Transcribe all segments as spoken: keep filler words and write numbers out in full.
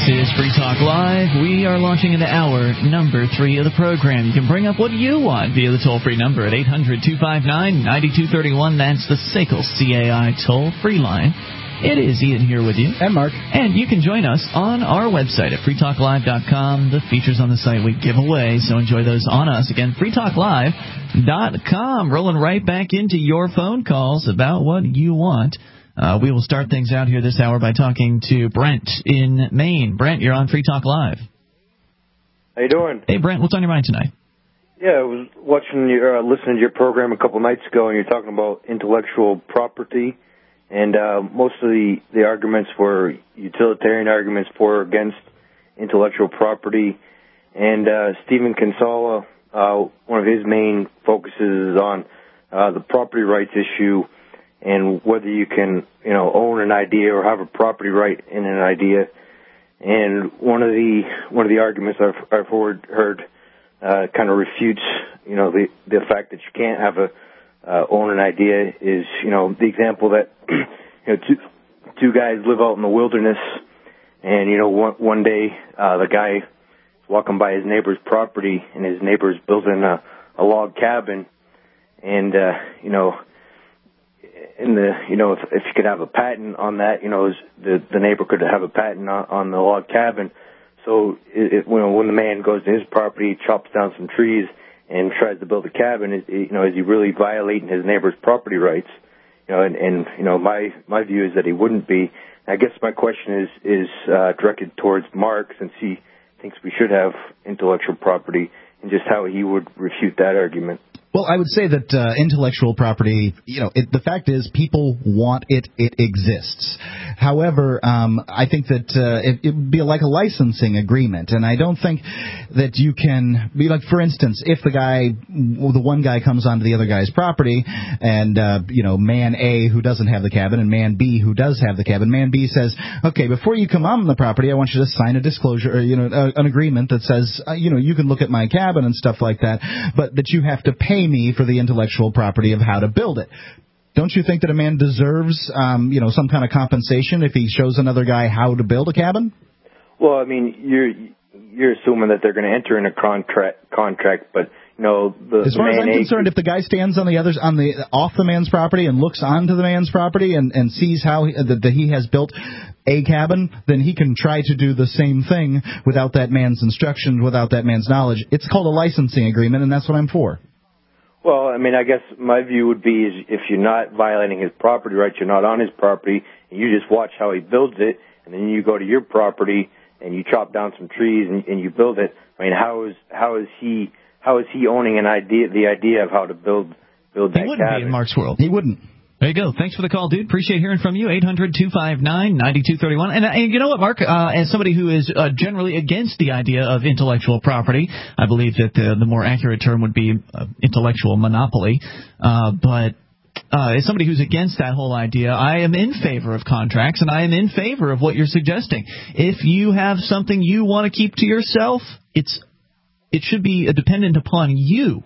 is Free Talk Live. We are launching into hour number three of the program. You can bring up what you want via the toll-free number at eight hundred two five nine nine two three one. That's the S A C L C A I toll-free line. It is Ian here with you. And Mark. And you can join us on our website at free talk live dot com. The features on the site we give away, so enjoy those on us. Again, free talk live dot com. Rolling right back into your phone calls about what you want. Uh, we will start things out here this hour by talking to Brent in Maine. Brent, you're on Free Talk Live. How you doing? Hey, Brent, what's on your mind tonight? Yeah, I was watching your, uh, listening to your program a couple nights ago, and you're talking about intellectual property, and uh, most of the, the arguments were utilitarian arguments for or against intellectual property. And uh, Stephen Kinsella, uh, one of his main focuses is on uh, the property rights issue, and whether you can, you know, own an idea or have a property right in an idea. And one of the one of the arguments I've, I've heard, heard uh, kind of refutes, you know, the the fact that you can't have a uh, own an idea is, you know, the example that you know two two guys live out in the wilderness, and you know one one day uh, the guy is walking by his neighbor's property, and his neighbor's building a, a log cabin, and uh, you know. In the, you know, if, if you could have a patent on that, you know, the the neighbor could have a patent on, on the log cabin. So, it, it, you know, when the man goes to his property, chops down some trees, and tries to build a cabin, it, you know, is he really violating his neighbor's property rights? You know, and, and you know, my my view is that he wouldn't be. I guess my question is is uh, directed towards Mark, since he thinks we should have intellectual property, and just how he would refute that argument. Well, I would say that uh, intellectual property, you know, it, the fact is people want it, it exists. However, um, I think that uh, it, it would be like a licensing agreement, and I don't think that you can be like, for instance, if the guy, the one guy comes onto the other guy's property, and, uh, you know, man A who doesn't have the cabin and man B who does have the cabin, man B says, okay, before you come on the property, I want you to sign a disclosure, or, you know, uh, an agreement that says, uh, you know, you can look at my cabin and stuff like that, but that you have to pay me for the intellectual property of how to build it. Don't you think that a man deserves, um, you know, some kind of compensation if he shows another guy how to build a cabin? Well, I mean, you're you're assuming that they're going to enter in a contract, contract, but you know, the as far the as I'm concerned, if the guy stands on the others on the off the man's property and looks onto the man's property and, and sees how he, that, that he has built a cabin, then he can try to do the same thing without that man's instructions, without that man's knowledge. It's called a licensing agreement, and that's what I'm for. Well, I mean, I guess my view would be is if you're not violating his property rights, you're not on his property, and you just watch how he builds it, and then you go to your property and you chop down some trees and, and you build it. I mean, how is how is he how is he owning an idea, the idea of how to build build that cabin? He wouldn't be in Mark's world. He wouldn't. There you go. Thanks for the call, dude. Appreciate hearing from you. eight hundred two five nine nine two three one. And, and you know what, Mark? Uh, as somebody who is uh, generally against the idea of intellectual property, I believe that the, the more accurate term would be uh, intellectual monopoly. Uh, but uh, as somebody who's against that whole idea, I am in favor of contracts, and I am in favor of what you're suggesting. If you have something you want to keep to yourself, it's it should be dependent upon you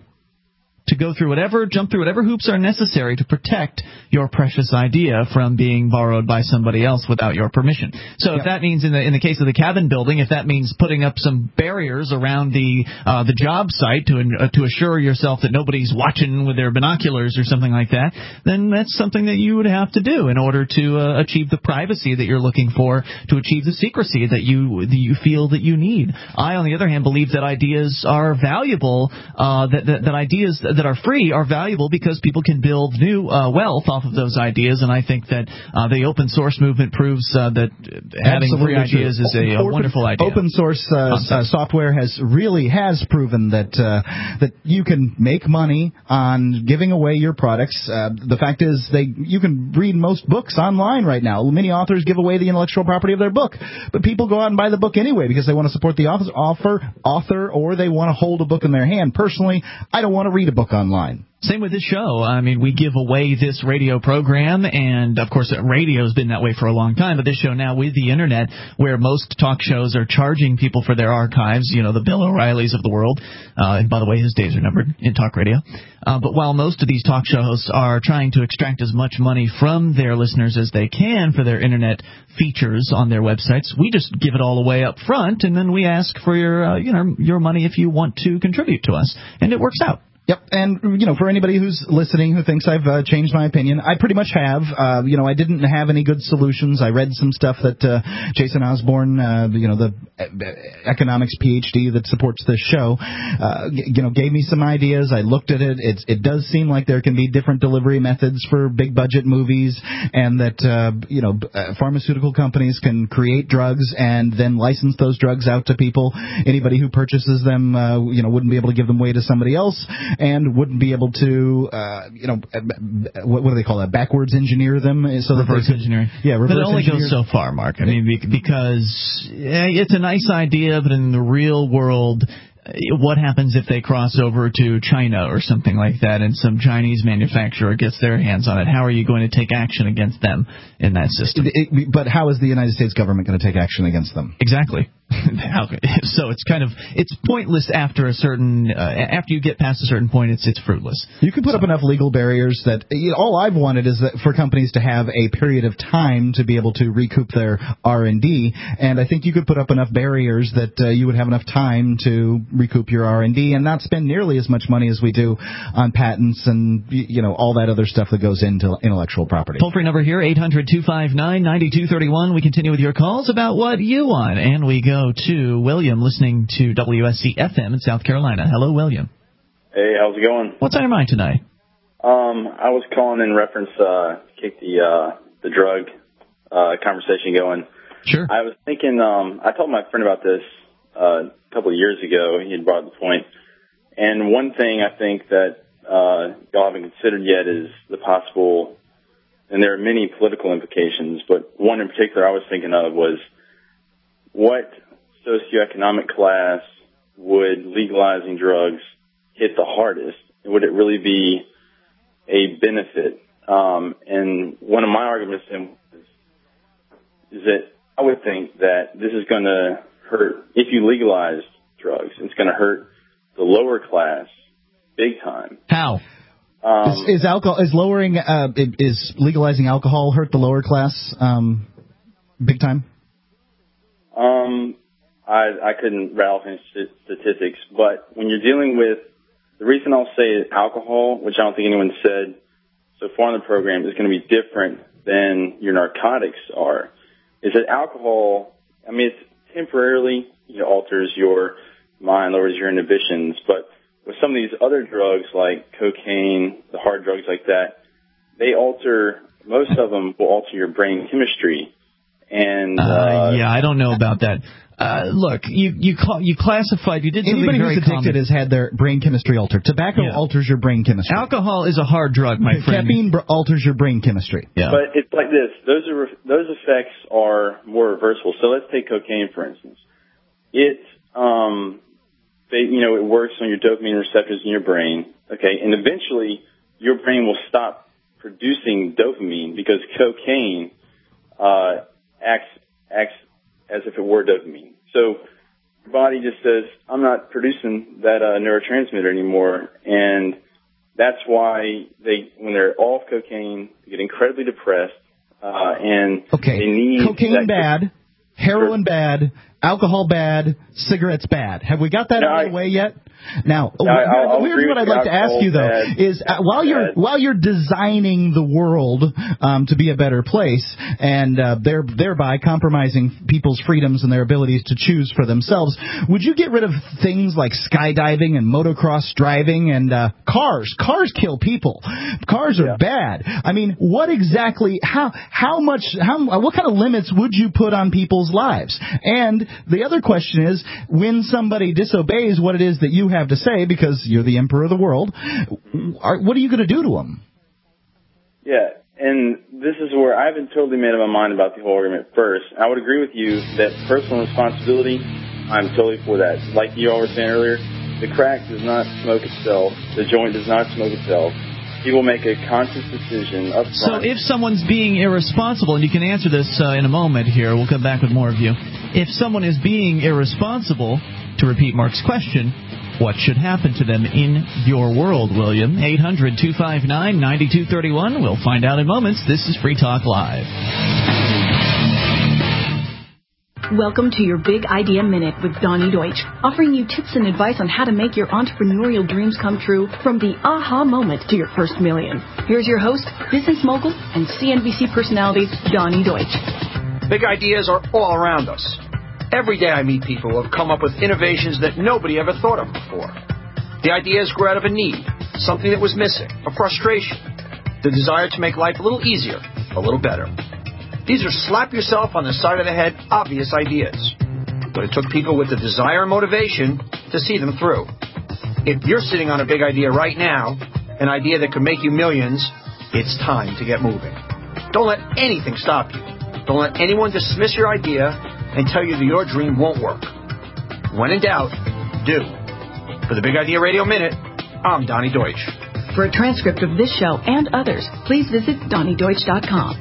to go through whatever, jump through whatever hoops are necessary to protect your precious idea from being borrowed by somebody else without your permission. So yeah. If that means, in the in the case of the cabin building, if that means putting up some barriers around the uh, the job site to uh, to assure yourself that nobody's watching with their binoculars or something like that, then that's something that you would have to do in order to uh, achieve the privacy that you're looking for, to achieve the secrecy that you that you feel that you need. I, on the other hand, believe that ideas are valuable, uh, that, that that ideas that are free are valuable because people can build new uh, wealth off of those ideas, and I think that uh, the open source movement proves uh, that having Absolutely free ideas true. is a, a open, wonderful idea. Open source uh, uh, software has really has proven that uh, that you can make money on giving away your products. Uh, the fact is, they you can read most books online right now. Many authors give away the intellectual property of their book, but people go out and buy the book anyway because they want to support the author, author, author or they want to hold a book in their hand. Personally, I don't want to read a book. book online. Same with this show. I mean, we give away this radio program, and, of course, radio's been that way for a long time, but this show now with the Internet, where most talk shows are charging people for their archives, you know, the Bill O'Reillys of the world. Uh, and, by the way, his days are numbered in talk radio. Uh, but while most of these talk shows are trying to extract as much money from their listeners as they can for their Internet features on their websites, we just give it all away up front, and then we ask for your, uh, you know, your money if you want to contribute to us. And it works out. Yep, and, you know, for anybody who's listening who thinks I've uh, changed my opinion, I pretty much have. Uh, you know, I didn't have any good solutions. I read some stuff that uh, Jason Osborne, uh, you know, the economics P H D that supports this show, uh, you know, gave me some ideas. I looked at it. It's, it does seem like there can be different delivery methods for big-budget movies, and that, uh, you know, pharmaceutical companies can create drugs and then license those drugs out to people. Anybody who purchases them, uh, you know, wouldn't be able to give them away to somebody else, and wouldn't be able to, uh, you know, what, what do they call that? Backwards engineer them, so that reverse they could, engineering. Yeah, reverse but it only engineer. goes so far, Mark. I mean, because yeah, it's a nice idea, but in the real world, what happens if they cross over to China or something like that, and some Chinese manufacturer gets their hands on it? How are you going to take action against them in that system? It, it, but how is the United States government going to take action against them? Exactly. So it's kind of it's pointless after a certain uh, after you get past a certain point. It's it's fruitless. You can put so. up enough legal barriers that you know, all I've wanted is that for companies to have a period of time to be able to recoup their R and D, and I think you could put up enough barriers that uh, you would have enough time to recoup your R and D and not spend nearly as much money as we do on patents and you know all that other stuff that goes into intellectual property. Toll free number here, eight hundred two five nine nine two three one. We continue with your calls about what you want, and we go to William, listening to W S C F M in South Carolina. Hello, William. Hey, how's it going? What's on your mind tonight? Um, I was calling in reference uh, to kick the uh, the drug uh, conversation going. Sure. I was thinking. Um, I told my friend about this uh, a couple of years ago. He had brought up the point, and one thing I think that uh, y'all haven't considered yet is the possible. And there are many political implications, but one in particular I was thinking of was what socioeconomic class would legalizing drugs hit the hardest? Would it really be a benefit? Um, and one of my arguments is that I would think that this is going to hurt, if you legalize drugs, it's going to hurt the lower class big time. How? Um, is, is alcohol is lowering uh, is legalizing alcohol hurt the lower class um, big time? Um, I I couldn't rattle any statistics, but when you're dealing with the reason I'll say is alcohol, which I don't think anyone said so far in the program, is going to be different than your narcotics are. Is that alcohol? I mean, it's temporarily you know, alters your mind, lowers your inhibitions, but with some of these other drugs like cocaine, the hard drugs like that, they alter, most of them will alter your brain chemistry. And uh, uh, yeah, I don't know about that. Uh, look, you you call, you classified, you did something anybody very who's addicted common. has had their brain chemistry altered. Tobacco yeah. alters your brain chemistry. Alcohol is a hard drug, my friend. Caffeine br- alters your brain chemistry. Yeah. But it's like this. Those are those effects are more reversible. So let's take cocaine, for instance. It, um, they, you know, it works on your dopamine receptors in your brain. Okay. And eventually your brain will stop producing dopamine because cocaine, uh, acts, acts as if it were dopamine. So your body just says, I'm not producing that uh, neurotransmitter anymore. And that's why they, when they're off cocaine, they get incredibly depressed. Uh, and okay. they need cocaine bad, heroin bad, alcohol bad, cigarettes bad. Have we got that out of the way yet? Now, no, I'll, I'll here's what I'd like to ask you, though, bad, is uh, while you're bad. while you're designing the world um, to be a better place and uh, there, thereby compromising people's freedoms and their abilities to choose for themselves, would you get rid of things like skydiving and motocross driving and uh, cars? Cars kill people. Cars are yeah. bad. I mean, what exactly? How how much? How what kind of limits would you put on people's lives? And the other question is, when somebody disobeys what it is that you have to say, because you're the emperor of the world, are, what are you going to do to them? Yeah, and this is where I haven't totally made up my mind about the whole argument first. I would agree with you that personal responsibility, I'm totally for that. Like you all were saying earlier, The crack does not smoke itself. The joint does not smoke itself. People make a conscious decision up front. So if someone's being irresponsible, and you can answer this uh, in a moment here, we'll come back with more of you. If someone is being irresponsible, to repeat Mark's question, what should happen to them in your world, William? eight hundred two five nine nine two three one. We'll find out in moments. This is Free Talk Live. Welcome to your Big Idea Minute with Donnie Deutsch, offering you tips and advice on how to make your entrepreneurial dreams come true from the aha moment to your first million. Here's your host, business mogul, and C N B C personality, Donnie Deutsch. Big ideas are all around us. Every day I meet people who have come up with innovations that nobody ever thought of before. The ideas grew out of a need, something that was missing, a frustration, the desire to make life a little easier, a little better. These are slap yourself on the side of the head obvious ideas. But it took people with the desire and motivation to see them through. If you're sitting on a big idea right now, an idea that could make you millions, it's time to get moving. Don't let anything stop you. Don't let anyone dismiss your idea and tell you that your dream won't work. When in doubt, do. For the Big Idea Radio Minute, I'm Donnie Deutsch. For a transcript of this show and others, please visit Donnie Deutsch dot com.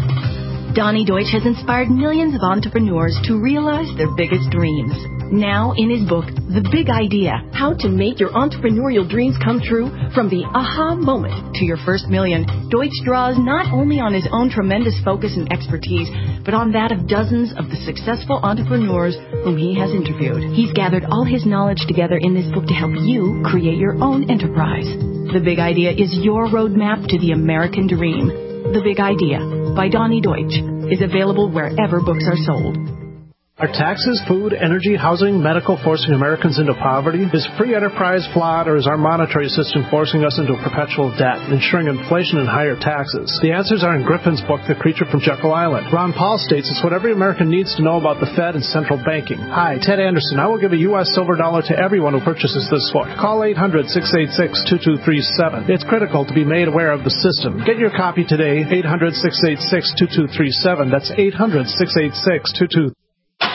Donnie Deutsch has inspired millions of entrepreneurs to realize their biggest dreams. Now, in his book, The Big Idea, How to Make Your Entrepreneurial Dreams Come True from the Aha Moment to Your First Million, Deutsch draws not only on his own tremendous focus and expertise, but on that of dozens of the successful entrepreneurs whom he has interviewed. He's gathered all his knowledge together in this book to help you create your own enterprise. The Big Idea is your roadmap to the American dream. The Big Idea by Donnie Deutsch is available wherever books are sold. Are taxes, food, energy, housing, medical forcing Americans into poverty? Is free enterprise flawed, or is our monetary system forcing us into a perpetual debt, ensuring inflation and higher taxes? The answers are in Griffin's book, The Creature from Jekyll Island. Ron Paul states it's what every American needs to know about the Fed and central banking. Hi, Ted Anderson. I will give a U S silver dollar to everyone who purchases this book. Call eight hundred, six eight six, two two three seven. It's critical to be made aware of the system. Get your copy today, eight hundred, six eight six, two two three seven. That's eight hundred, six eight six, two two three seven.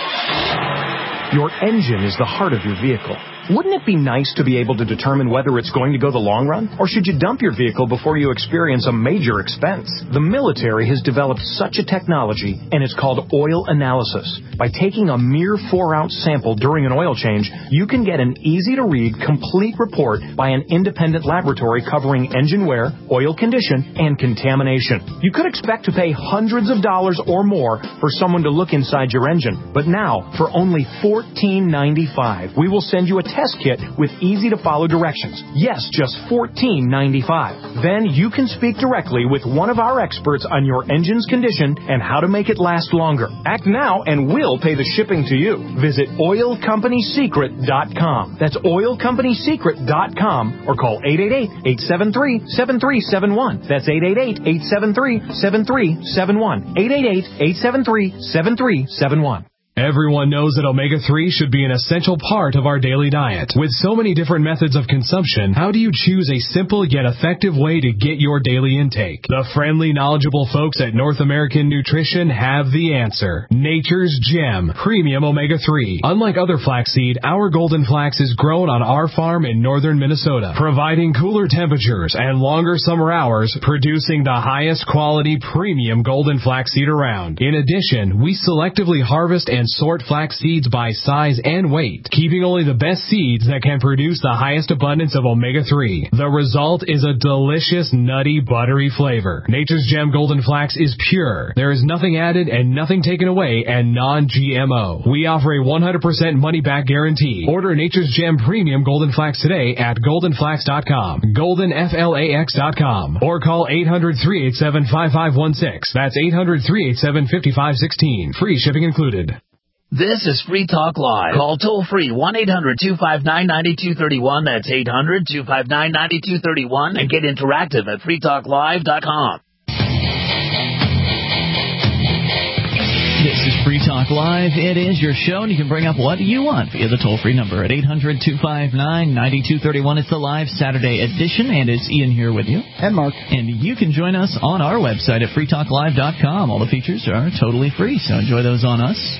Your engine is the heart of your vehicle. Wouldn't it be nice to be able to determine whether it's going to go the long run? Or should you dump your vehicle before you experience a major expense? The military has developed such a technology, and it's called oil analysis. By taking a mere four-ounce sample during an oil change, you can get an easy-to-read, complete report by an independent laboratory covering engine wear, oil condition, and contamination. You could expect to pay hundreds of dollars or more for someone to look inside your engine. But now, for only fourteen ninety-five, we will send you a test kit with easy-to-follow directions. Yes, just fourteen ninety-five. Then you can speak directly with one of our experts on your engine's condition and how to make it last longer. Act now and we'll pay the shipping to you. Visit oil company secret dot com. That's oil company secret dot com or call eight eight eight, eight seven three, seven three seven one. That's eight eight eight, eight seven three, seven three seven one. eight eight eight, eight seven three, seven three seven one. Everyone knows that omega three should be an essential part of our daily diet. With so many different methods of consumption, how do you choose a simple yet effective way to get your daily intake? The friendly, knowledgeable folks at North American Nutrition have the answer. Nature's Gem Premium Omega three. Unlike other flaxseed, our golden flax is grown on our farm in northern Minnesota, providing cooler temperatures and longer summer hours, producing the highest quality premium golden flaxseed around. In addition, we selectively harvest and sort flax seeds by size and weight, keeping only the best seeds that can produce the highest abundance of omega three. The result is a delicious, nutty, buttery flavor. Nature's Gem Golden Flax is pure. There is nothing added and nothing taken away, and non G M O. We offer a one hundred percent money-back guarantee. Order Nature's Gem Premium Golden Flax today at golden flax dot com, golden flax dot com, or call eight hundred, three eight seven, five five one six. That's eight hundred, three eight seven, five five one six. Free shipping included. This is Free Talk Live. Call toll-free one eight hundred, two five nine, nine two three one. That's eight hundred, two five nine, nine two three one. And get interactive at free talk live dot com. This is Free Talk Live. It is your show, and you can bring up what you want via the toll-free number at eight hundred, two five nine, nine two three one. It's the live Saturday edition, and it's Ian here with you. And Mark. And you can join us on our website at free talk live dot com. All the features are totally free, so enjoy those on us.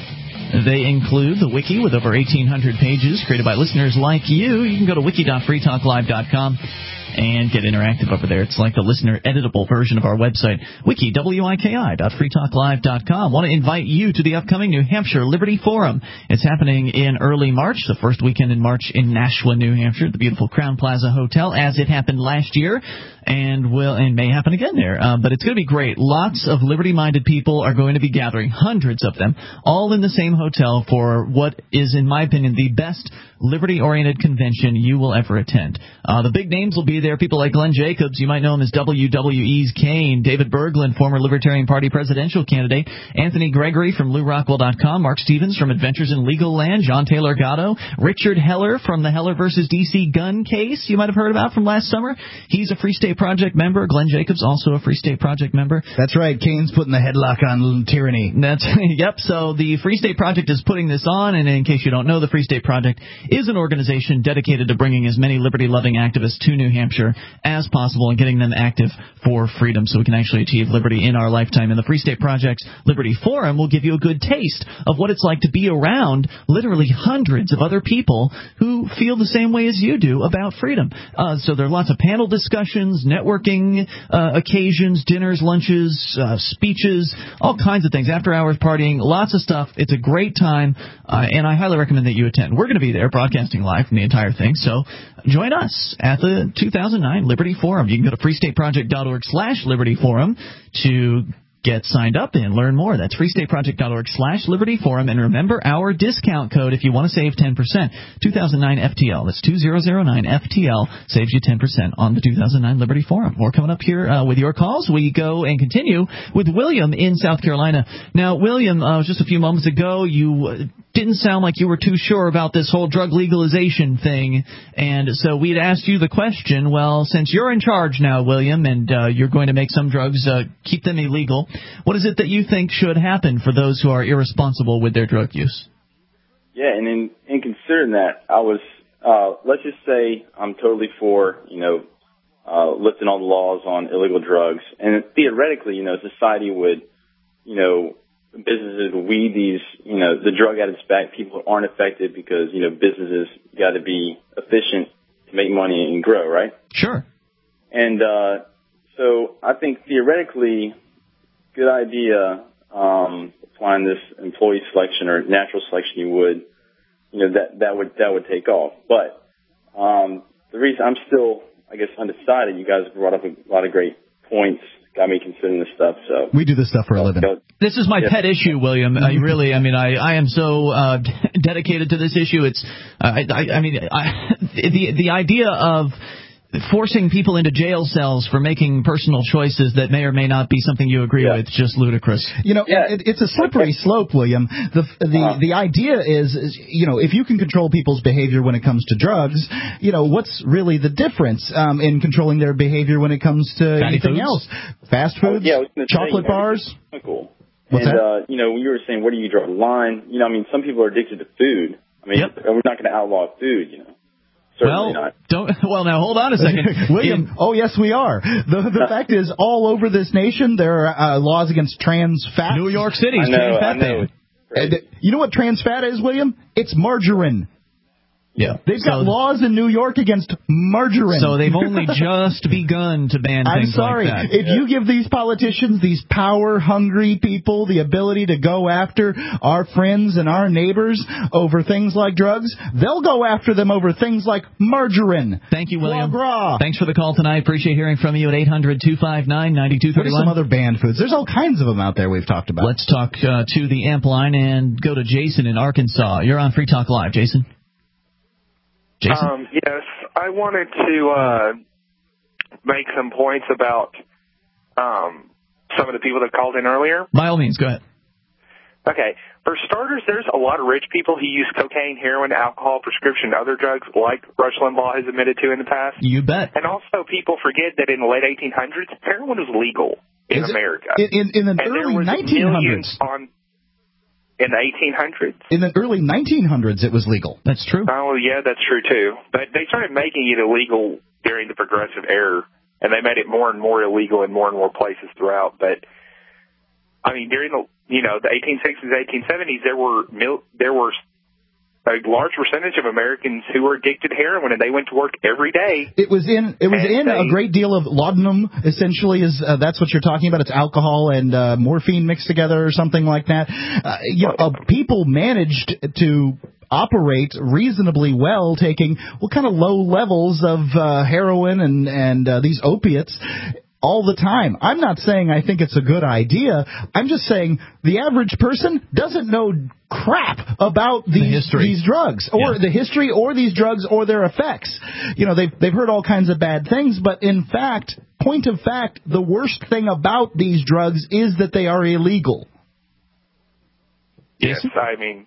They include the wiki with over eighteen hundred pages created by listeners like you. You can go to wiki dot free talk live dot com and get interactive over there. It's like the listener-editable version of our website, wiki, W I K I dot free talk live dot com. Want to invite you to the upcoming New Hampshire Liberty Forum. It's happening in early March, the first weekend in March in Nashua, New Hampshire, the beautiful Crown Plaza Hotel, as it happened last year, and will and may happen again there. Uh, but it's going to be great. Lots of liberty-minded people are going to be gathering, hundreds of them, all in the same hotel for what is, in my opinion, the best liberty-oriented convention you will ever attend. Uh, the big names will be there. People like Glenn Jacobs, you might know him as W W E's Kane, David Berglund, former Libertarian Party presidential candidate, Anthony Gregory from Lou Rockwell dot com, Mark Stevens from Adventures in Legal Land, John Taylor Gatto, Richard Heller from the Heller versus D C gun case you might have heard about from last summer. He's a Free State Project member. Glenn Jacobs, also a Free State Project member. That's right. Kane's putting the headlock on tyranny. That's Yep. So the Free State Project is putting this on, and in case you don't know, the Free State Project is an organization dedicated to bringing as many liberty-loving activists to New Hampshire as possible and getting them active for freedom so we can actually achieve liberty in our lifetime. And the Free State Project's Liberty Forum will give you a good taste of what it's like to be around literally hundreds of other people who feel the same way as you do about freedom. Uh, so there are lots of panel discussions, networking uh, occasions, dinners, lunches, uh, speeches, all kinds of things, after-hours partying, lots of stuff. It's a great time, uh, and I highly recommend that you attend. We're going to be there broadcasting live from the entire thing, so join us at the two thousand nine Liberty Forum. You can go to free state project dot org slash Liberty Forum to get signed up and learn more. That's free state project dot org slash Liberty Forum. And remember our discount code if you want to save ten percent. two thousand nine F T L. That's two thousand nine F T L. Saves you ten percent on the two thousand nine Liberty Forum. More coming up here uh, with your calls. We go and continue with William in South Carolina. Now, William, uh, just a few moments ago, you uh, didn't sound like you were too sure about this whole drug legalization thing. And so we'd asked you the question, well, since you're in charge now, William, and uh, you're going to make some drugs, uh, keep them illegal, what is it that you think should happen for those who are irresponsible with their drug use? Yeah, and in, in considering that, I was, uh, let's just say I'm totally for, you know, uh, lifting all the laws on illegal drugs. And theoretically, you know, society would, you know, businesses would weed these, you know, the drug addicts back. People aren't affected because, you know, businesses got to be efficient to make money and grow, right? Sure. And uh, so I think theoretically, good idea, um, applying this employee selection or natural selection you would, you know, that, that would, that would take off. But, um, the reason I'm still, I guess, undecided, you guys brought up a lot of great points, got me considering this stuff, so. We do this stuff for a living. This is my yeah. pet issue, William. I really, I mean, I, I am so, uh, dedicated to this issue. It's, uh, I, I, I mean, I, the, the idea of forcing people into jail cells for making personal choices that may or may not be something you agree yeah. with is just ludicrous. You know, yeah. it, it's a slippery slope, William. The the uh, the idea is, is, you know, if you can control people's behavior when it comes to drugs, you know, what's really the difference um, in controlling their behavior when it comes to Fatty anything foods? else? Fast foods, oh, yeah, chocolate say, bars. Cool. What's and, that? uh, you know, when you were saying, where do you draw the line? You know, I mean, some people are addicted to food. I mean, yep. we're not going to outlaw food, you know. Certainly well, not. don't. Well, now hold on a second, William. In, oh, yes, we are. The the fact is, all over this nation, there are uh, laws against trans fat. New York City's I know, trans fat I know. ban. You know what trans fat is, William? It's margarine. Yeah. They've so, got laws in New York against margarine. So they've only just begun to ban I'm things sorry. like that. If yeah. you give these politicians, these power-hungry people, the ability to go after our friends and our neighbors over things like drugs, they'll go after them over things like margarine. Thank you, William. Foie gras. Thanks for the call tonight. Appreciate hearing from you at eight hundred two five nine nine two three one. What are some other banned foods? There's all kinds of them out there we've talked about. Let's talk uh, to the amp line and go to Jason in Arkansas. You're on Free Talk Live, Jason. Jason? Um, yes, I wanted to uh, make some points about um, some of the people that called in earlier. By all means, go ahead. Okay. For starters, there's a lot of rich people who use cocaine, heroin, alcohol, prescription, other drugs, like Rush Limbaugh has admitted to in the past. You bet. And also, people forget that in the late eighteen hundreds, heroin was legal in Is America. It, in, in the and early nineteen hundreds. On, in the eighteen hundreds? In the early nineteen hundreds, it was legal. That's true. Oh, yeah, that's true, too. But they started making it illegal during the Progressive Era, and they made it more and more illegal in more and more places throughout. But I mean, during the, you know, the eighteen sixties, eighteen seventies, there were mil- there were a large percentage of Americans who were addicted to heroin, and they went to work every day. It was in it was in they, a great deal of laudanum. Essentially, is uh, that's what you're talking about? It's alcohol and uh, morphine mixed together, or something like that. Uh, you know, uh, people managed to operate reasonably well, taking what kind of low levels of uh, heroin and and uh, these opiates all the time. I'm not saying I think it's a good idea. I'm just saying the average person doesn't know crap about these the these drugs or yeah. the history or these drugs or their effects. You know, they've they've heard all kinds of bad things, but in fact, point of fact, the worst thing about these drugs is that they are illegal. Yes, I mean,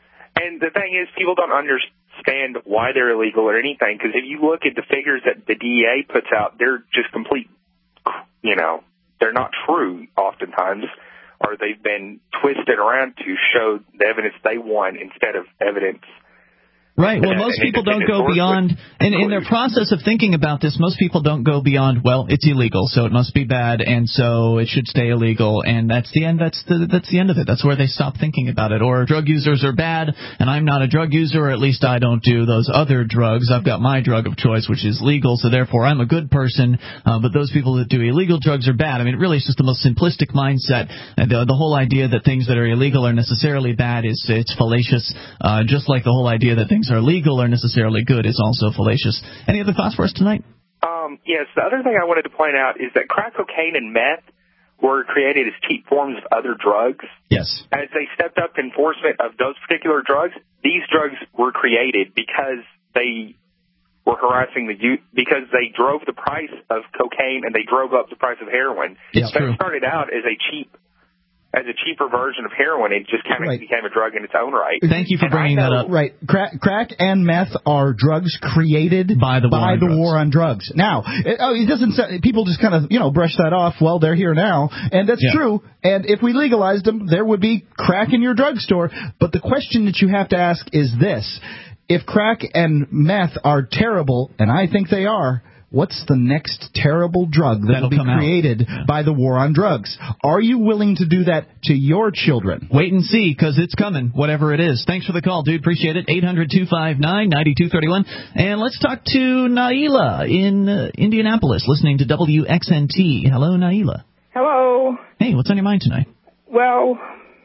and the thing is, people don't understand why they're illegal or anything, because if you look at the figures that the D E A puts out, they're just complete, you know, they're not true oftentimes, or they've been twisted around to show the evidence they want instead of evidence. Right. Well, most people don't go beyond, and in their process of thinking about this, most people don't go beyond, well, it's illegal, so it must be bad, and so it should stay illegal, and that's the end. That's the that's the end of it. That's where they stop thinking about it. Or drug users are bad, and I'm not a drug user, or at least I don't do those other drugs. I've got my drug of choice, which is legal, so therefore I'm a good person. Uh, but those people that do illegal drugs are bad. I mean, it really is just the most simplistic mindset. Uh, the, the whole idea that things that are illegal are necessarily bad is it's fallacious. Uh, just like the whole idea that things are legal or necessarily good is also fallacious. Any other thoughts for us tonight? Um, yes, the other thing I wanted to point out is that crack cocaine and meth were created as cheap forms of other drugs. Yes. As they stepped up enforcement of those particular drugs, these drugs were created because they were harassing the youth, because they drove the price of cocaine and they drove up the price of heroin. It's that true. started out as a cheap as a cheaper version of heroin. It just kind of Right. became a drug in its own right. Thank you for And bringing I know, that up. Right. Crack, crack and meth are drugs created By the war by on the drugs. war on drugs. Now, it, oh, it doesn't. Say, people just kind of you know brush that off. Well, they're here now, and that's Yeah. true. And if we legalized them, there would be crack in your drugstore. But the question that you have to ask is this: if crack and meth are terrible, and I think they are, what's the next terrible drug that That'll will be come out. created Yeah. by the war on drugs? Are you willing to do that to your children? Wait and see, because it's coming, whatever it is. Thanks for the call, dude. Appreciate it. eight hundred two five nine nine two three one. And let's talk to Naila in uh, Indianapolis, listening to W X N T. Hello, Naila. Hello. Hey, what's on your mind tonight? Well,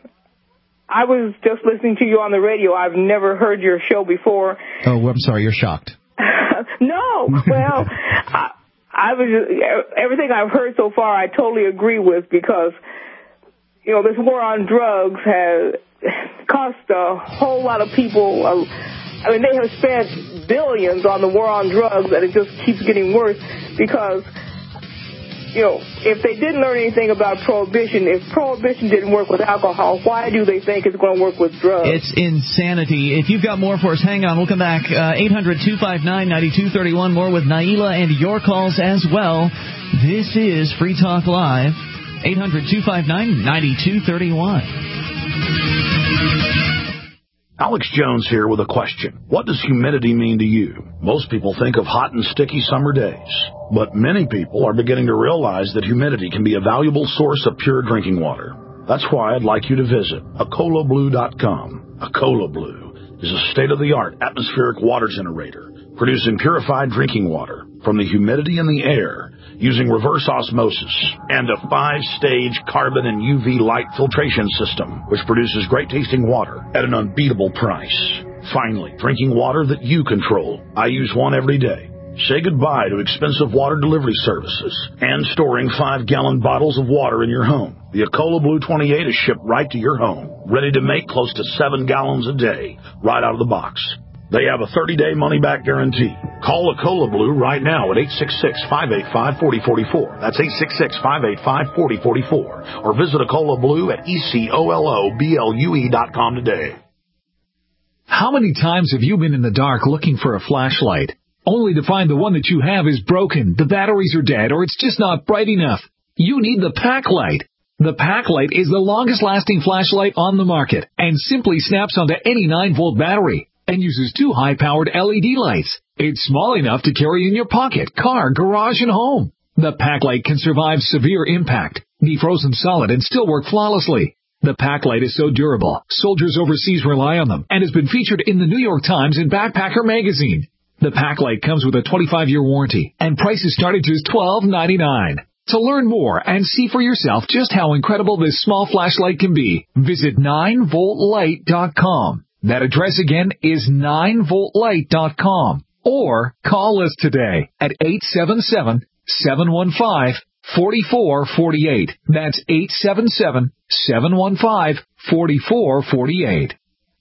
I was just listening to you on the radio. I've never heard your show before. Oh, I'm sorry. You're shocked. No. Well, I, I was just, everything I've heard so far I totally agree with, because, you know, this war on drugs has cost a whole lot of people. Uh, I mean, they have spent billions on the war on drugs, and it just keeps getting worse because, you know, if they didn't learn anything about prohibition, if prohibition didn't work with alcohol, why do they think it's going to work with drugs? It's insanity. If you've got more for us, hang on. We'll come back. Uh, eight hundred two five nine nine two three one. More with Naila and your calls as well. This is Free Talk Live. eight hundred two five nine nine two three one. Alex Jones here with a question. What does humidity mean to you? Most people think of hot and sticky summer days, but many people are beginning to realize that humidity can be a valuable source of pure drinking water. That's why I'd like you to visit Acola Blue dot com. Acola Blue is a state-of-the-art atmospheric water generator producing purified drinking water from the humidity in the air using reverse osmosis and a five-stage carbon and U V light filtration system, which produces great-tasting water at an unbeatable price. Finally, drinking water that you control. I use one every day. Say goodbye to expensive water delivery services and storing five-gallon bottles of water in your home. The Acola Blue twenty-eight is shipped right to your home, ready to make close to seven gallons a day, right out of the box. They have a thirty-day money-back guarantee. Call Acola Blue right now at eight six six, five eight five, four zero four four. That's eight six six, five eight five, four zero four four. Or visit Acola Blue at E C O L O B L U E dot com today. How many times have you been in the dark looking for a flashlight, only to find the one that you have is broken, the batteries are dead, or it's just not bright enough? You need the Packlight. The Packlight is the longest-lasting flashlight on the market and simply snaps onto any nine-volt battery and uses two high-powered L E D lights. It's small enough to carry in your pocket, car, garage, and home. The Packlight can survive severe impact, be frozen solid, and still work flawlessly. The Packlight is so durable, soldiers overseas rely on them, and has been featured in the New York Times and Backpacker magazine. The Packlight comes with a twenty-five year warranty, and prices start at just twelve ninety-nine. To learn more and see for yourself just how incredible this small flashlight can be, visit nine volt light dot com. That address again is nine volt light dot com. Or call us today at eight seven seven, seven one five, four four four eight. That's eight seven seven, seven one five, four four four eight.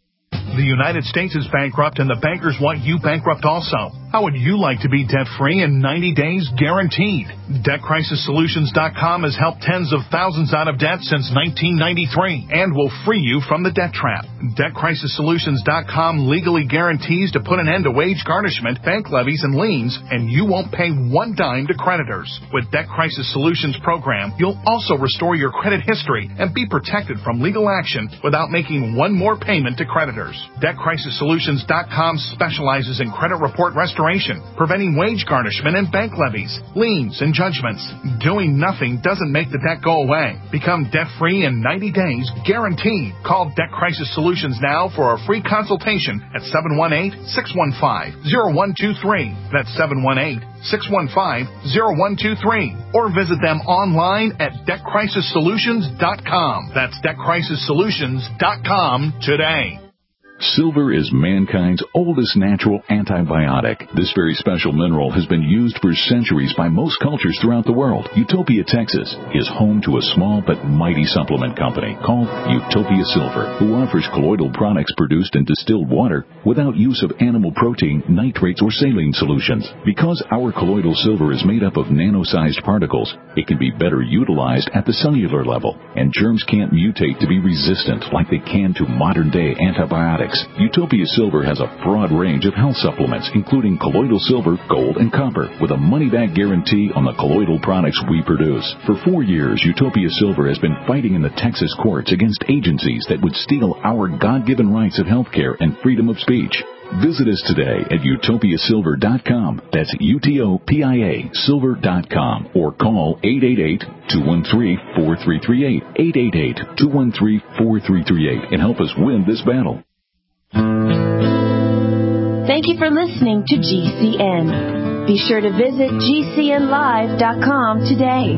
The United States is bankrupt, and the bankers want you bankrupt also. How would you like to be debt-free in ninety days guaranteed? Debt Crisis Solutions dot com has helped tens of thousands out of debt since nineteen ninety-three and will free you from the debt trap. Debt Crisis Solutions dot com legally guarantees to put an end to wage garnishment, bank levies, and liens, and you won't pay one dime to creditors. With Debt Crisis Solutions program, you'll also restore your credit history and be protected from legal action without making one more payment to creditors. Debt Crisis Solutions dot com specializes in credit report restoration, preventing wage garnishment and bank levies, liens, and judgments. Doing nothing doesn't make the debt go away. Become debt-free in ninety days, guaranteed. Call Debt Crisis Solutions now for a free consultation at seven one eight, six one five, zero one two three. That's seven one eight, six one five, zero one two three. Or visit them online at Debt Crisis Solutions dot com. That's Debt Crisis Solutions dot com today. Silver is mankind's oldest natural antibiotic. This very special mineral has been used for centuries by most cultures throughout the world. Utopia, Texas is home to a small but mighty supplement company called Utopia Silver, who offers colloidal products produced in distilled water without use of animal protein, nitrates, or saline solutions. Because our colloidal silver is made up of nano-sized particles, it can be better utilized at the cellular level, and germs can't mutate to be resistant like they can to modern-day antibiotics. Utopia Silver has a broad range of health supplements, including colloidal silver, gold, and copper, with a money-back guarantee on the colloidal products we produce. For four years, Utopia Silver has been fighting in the Texas courts against agencies that would steal our God-given rights of health care and freedom of speech. Visit us today at Utopia Silver dot com. That's U T O P I A Silver dot com. Or call eight eight eight, two one three, four three three eight, eight eight eight, two one three, four three three eight, and help us win this battle. Thank you for listening to G C N. Be sure to visit G C N live dot com today.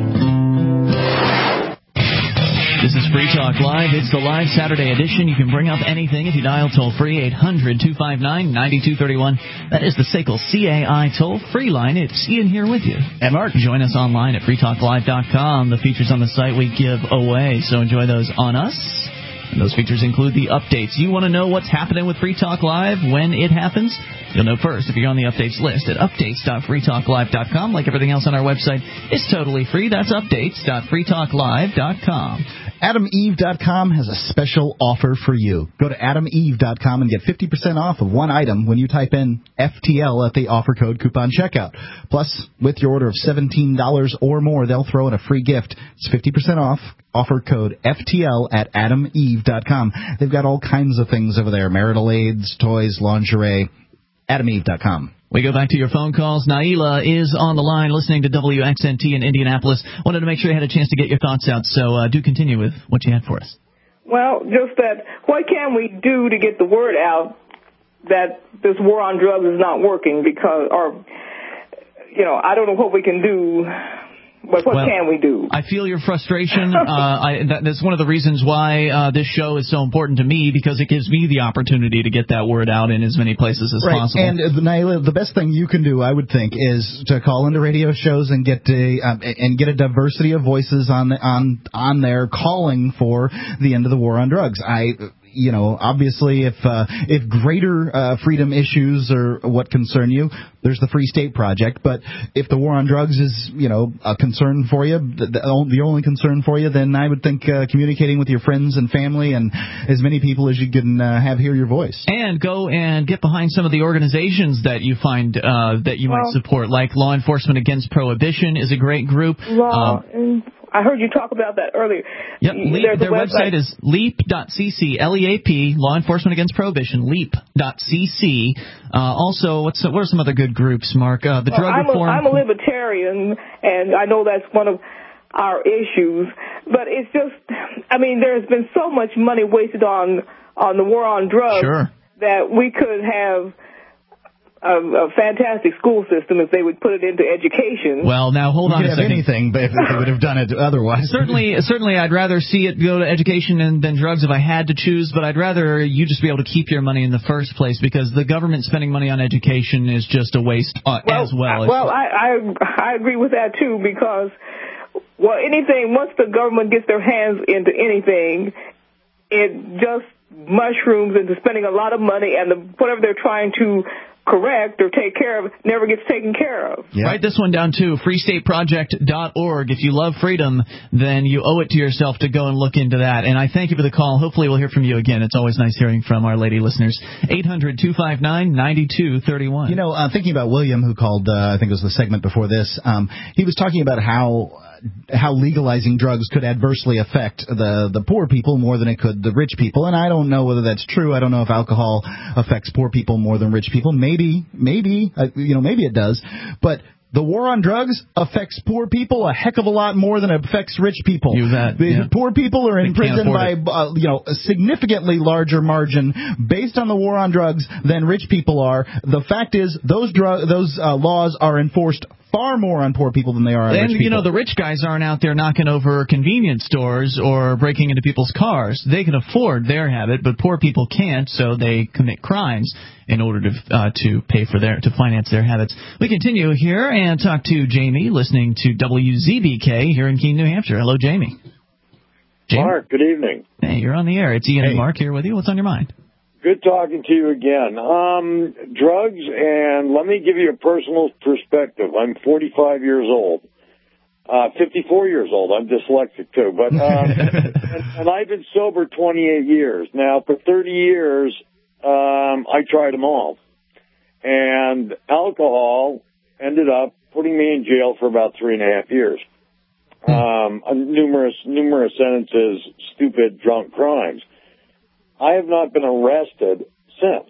This is Free Talk Live. It's the live Saturday edition. You can bring up anything if you dial toll-free eight hundred, two five nine, nine two three one. That is the S A C L C A I toll-free line. It's Ian here with you. And Mark. Join us online at free talk live dot com. The features on the site we give away, so enjoy those on us. And those features include the updates. You want to know what's happening with Free Talk Live when it happens? You'll know first if you're on the updates list at updates dot free talk live dot com. Like everything else on our website, it's totally free. That's updates dot free talk live dot com. Adam Eve dot com has a special offer for you. Go to Adam Eve dot com and get fifty percent off of one item when you type in F T L at the offer code coupon checkout. Plus, with your order of seventeen dollars or more, they'll throw in a free gift. It's fifty percent off. Offer code F T L at Adam Eve dot com. They've got all kinds of things over there. Marital aids, toys, lingerie. Adam Eve dot com. We go back to your phone calls. Naila is on the line listening to W X N T in Indianapolis. Wanted to make sure you had a chance to get your thoughts out, so uh, do continue with what you had for us. Well, just that, what can we do to get the word out that this war on drugs is not working? Because, or, you know, I don't know what we can do. But what well, can we do? I feel your frustration. uh, I, that, that's one of the reasons why uh, this show is so important to me, because it gives me the opportunity to get that word out in as many places as right. possible. And uh, Naila, the best thing you can do, I would think, is to call into radio shows and get a, uh, and get a diversity of voices on on on there calling for the end of the war on drugs. I. You know, obviously, if uh, if greater uh, freedom issues are what concern you, there's the Free State Project. But if the war on drugs is, you know, a concern for you, the, the only concern for you, then I would think uh, communicating with your friends and family and as many people as you can uh, have hear your voice. And go and get behind some of the organizations that you find uh, that you well, might support, like Law Enforcement Against Prohibition is a great group. Law um, I heard you talk about that earlier. Yep, Leap, their website. website is leap dot c c, L E A P, Law Enforcement Against Prohibition, leap dot c c. Uh, also, what's what are some other good groups, Mark? Uh, the well, Drug I'm Reform. A, I'm a libertarian, and I know that's one of our issues. But it's just, I mean, there's been so much money wasted on on the war on drugs sure. that we could have A, a fantastic school system if they would put it into education. Well, now hold on you a have second. anything, but if they would have done it otherwise. Certainly, certainly, I'd rather see it go to education than, than drugs if I had to choose. But I'd rather you just be able to keep your money in the first place, because the government spending money on education is just a waste uh, well, as well. Well, I, I I agree with that too, because well, anything once the government gets their hands into anything, it just mushrooms into spending a lot of money, and the, whatever they're trying to correct or take care of never gets taken care of. Yeah. Write this one down, too, free state project dot org. If you love freedom, then you owe it to yourself to go and look into that. And I thank you for the call. Hopefully we'll hear from you again. It's always nice hearing from our lady listeners. eight hundred two five nine nine two three one. You know, uh, thinking about William, who called, uh, I think it was the segment before this, um, he was talking about how how legalizing drugs could adversely affect the the poor people more than it could the rich people. And I don't know whether that's true. I don't know if alcohol affects poor people more than rich people. Maybe, maybe, uh, you know, maybe it does. But the war on drugs affects poor people a heck of a lot more than it affects rich people. You bet, the yeah. Poor people are in They can't prison by afford uh, you know a significantly larger margin based on the war on drugs than rich people are. The fact is, those drug those uh, laws are enforced far more on poor people than they are on and, rich people. you know, the rich guys aren't out there knocking over convenience stores or breaking into people's cars. They can afford their habit, but poor people can't, so they commit crimes in order to uh, to pay for their to finance their habits. We continue here and talk to Jamie, listening to W Z B K here in Keene, New Hampshire. Hello, Jamie. Jamie? Mark, good evening. Hey, you're on the air. It's Ian Hey. and Mark here with you. What's on your mind? Good talking to you again. Um, drugs, and let me give you a personal perspective. I'm forty-five years old, uh, fifty-four years old. I'm dyslexic too, but um, and, and I've been sober twenty-eight years now. For thirty years, um, I tried them all, and alcohol ended up putting me in jail for about three and a half years. Um, numerous, numerous sentences, stupid, drunk crimes. I have not been arrested since,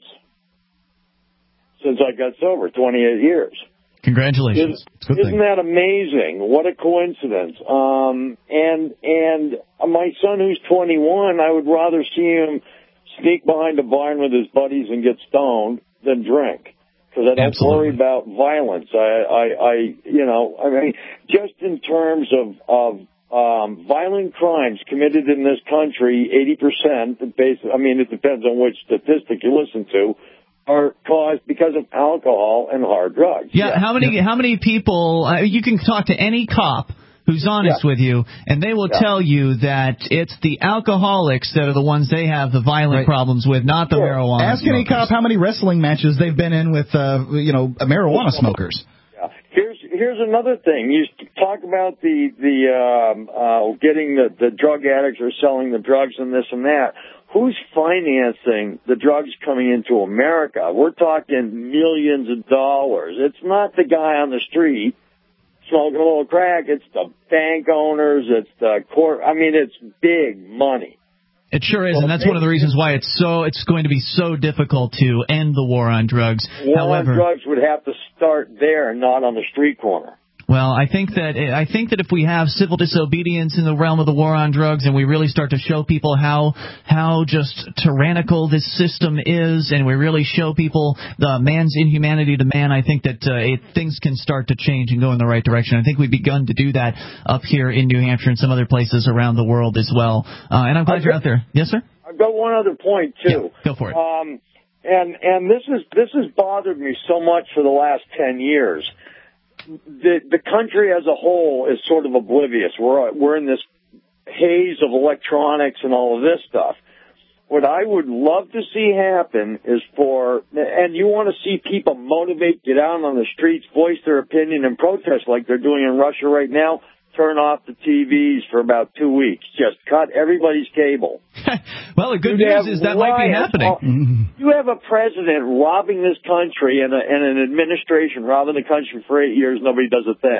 since I got sober, twenty-eight years. Congratulations. Isn't, isn't that amazing? What a coincidence. Um, and, and my son, who's twenty-one, I would rather see him sneak behind a barn with his buddies and get stoned than drink. Because I don't Absolutely. worry about violence. I, I, I, you know, I mean, just in terms of, of, Um, violent crimes committed in this country, eighty percent, I mean, it depends on which statistic you listen to, are caused because of alcohol and hard drugs. Yeah, yeah. how many how many people, uh, you can talk to any cop who's honest yeah. with you, and they will yeah. tell you that it's the alcoholics that are the ones they have the violent right. problems with, not the sure. marijuana Ask smokers. any cop how many wrestling matches they've been in with, uh, you know, marijuana smokers. Yeah. Here's here's another thing. You talk about the the um, uh, getting the, the drug addicts or selling the drugs and this and that. Who's financing the drugs coming into America? We're talking millions of dollars. It's not the guy on the street smoking a little crack. It's the bank owners. It's the court. I mean, it's big money. It sure is, and that's one of the reasons why it's so it's going to be so difficult to end the war on drugs. War However, on drugs would have to start there, not on the street corner. Well, I think that I think that if we have civil disobedience in the realm of the war on drugs, and we really start to show people how how just tyrannical this system is, and we really show people the man's inhumanity to man, I think that uh, it, things can start to change and go in the right direction. I think we've begun to do that up here in New Hampshire and some other places around the world as well. Uh, and I'm glad I've you're got, out there. Yes, sir? I've got one other point too. Yeah, go for it. Um, and and this is this has bothered me so much for the last ten years. The the country as a whole is sort of oblivious. We're we're in this haze of electronics and all of this stuff. What I would love to see happen is for, and you want to see people motivate, get out on the streets, voice their opinion, and protest like they're doing in Russia right now. Turn off the T Vs for about two weeks. Just cut everybody's cable. Well, the good news is that might be happening. You have a president robbing this country and, a, and an administration robbing the country for eight years. Nobody does a thing.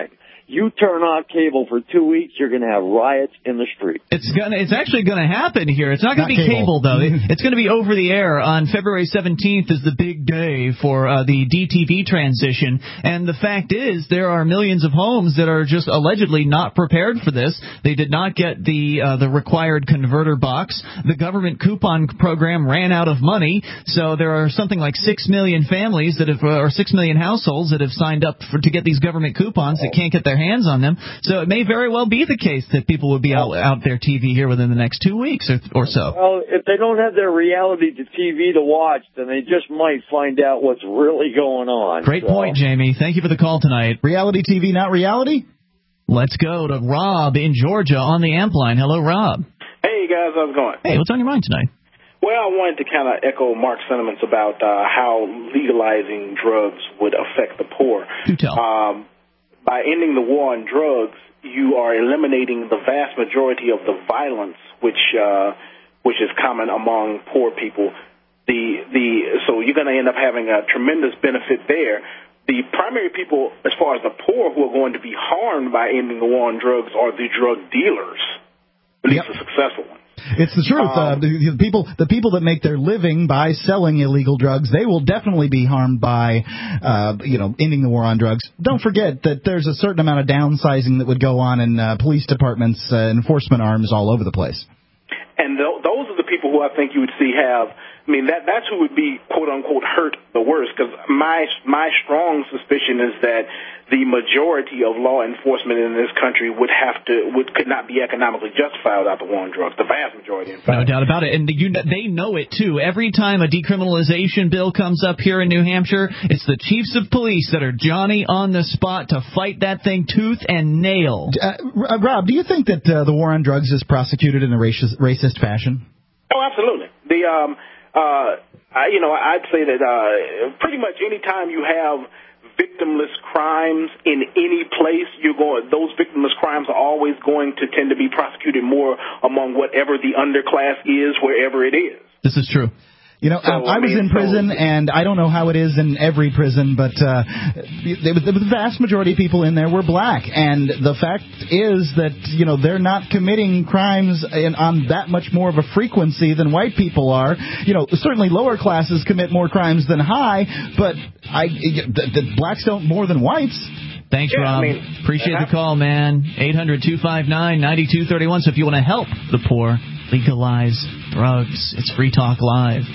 You turn on cable for two weeks, you're going to have riots in the street. It's gonna. It's actually going to happen here. It's not going to be cable, cable though. It, it's going to be over the air. On February seventeenth is the big day for uh, the D T V transition. And the fact is, there are millions of homes that are just allegedly not prepared for this. They did not get the uh, the required converter box. The government coupon program ran out of money, so there are something like six million families that have, uh, or six million households that have signed up for to get these government coupons that can't get their hands on them. So it may very well be the case that people will be out out their T V here within the next two weeks or, or so. Well, if they don't have their reality to T V to watch, then they just might find out what's really going on. Great so. point, Jamie. Thank you for the call tonight. Reality T V, not reality? Let's go to Rob in Georgia on the amp line. Hello, Rob. Hey, guys. How's it going? Hey, what's on your mind tonight? Well, I wanted to kind of echo Mark's sentiments about uh, how legalizing drugs would affect the poor. Do tell. Um, by ending the war on drugs, you are eliminating the vast majority of the violence which uh, which is common among poor people. The the so you're going to end up having a tremendous benefit there. The primary people, as far as the poor, who are going to be harmed by ending the war on drugs are the drug dealers, at least yep. the successful ones. It's the truth. Um, uh, the, the people, the people that make their living by selling illegal drugs, they will definitely be harmed by, uh, you know, ending the war on drugs. Don't forget that there's a certain amount of downsizing that would go on in uh, police departments, uh, enforcement arms all over the place. And th- those are the people who I think you would see have. I mean, that that's who would be, quote, unquote, hurt the worst, because my, my strong suspicion is that the majority of law enforcement in this country would have to, would could not be economically justified without the war on drugs, the vast majority, in fact. No doubt about it, and you, they know it, too. Every time a decriminalization bill comes up here in New Hampshire, it's the chiefs of police that are Johnny on the spot to fight that thing tooth and nail. Uh, Rob, do you think that uh, the war on drugs is prosecuted in a racist, racist fashion? Oh, absolutely. The um. Uh, I, you know, I'd say that uh, pretty much any time you have victimless crimes in any place, you're going. Those victimless crimes are always going to tend to be prosecuted more among whatever the underclass is, wherever it is. This is true. You know, so, I was in prison, and I don't know how it is in every prison, but uh, the, the vast majority of people in there were black. And the fact is that, you know, they're not committing crimes in, on that much more of a frequency than white people are. You know, certainly lower classes commit more crimes than high, but I, the, the blacks don't more than whites. Thanks, yeah, Rob. I mean, Appreciate the call, man. eight hundred two five nine nine two three one. So if you want to help the poor, legalize drugs. It's Free Talk Live.